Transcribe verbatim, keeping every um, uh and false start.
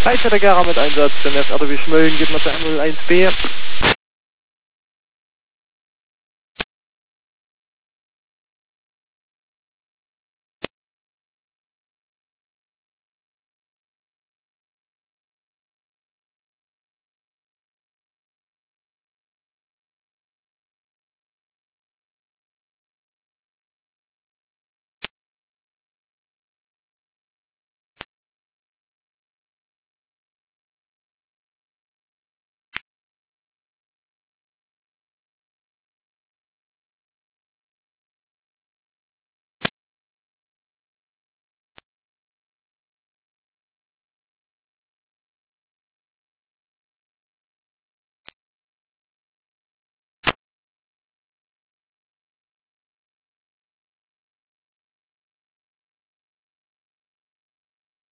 Leitstelle Gera mit Einsatz, M F R W Schmölln, geht mal zu eins null eins B.